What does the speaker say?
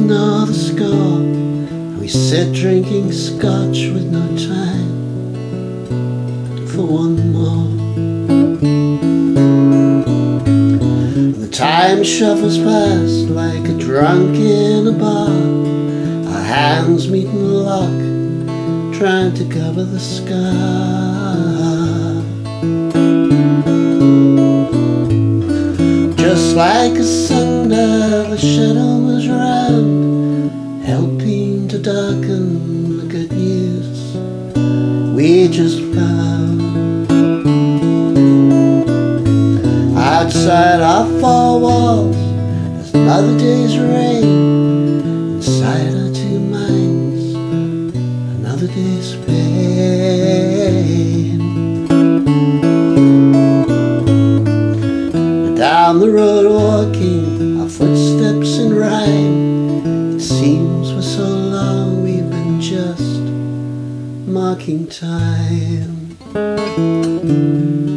another score. We sit drinking scotch with no time for one more. And the time shuffles past like a drunk in a bar. Our hands meet and lock, trying to cover the scar. Just like a sundial, the shadow was round, helping to darken the good news we just found. Outside our four walls, there's another day's rain. Inside our two minds, another day's pain. We're down the road walking, our footsteps in rhyme. It seems for so long we've been just marking time.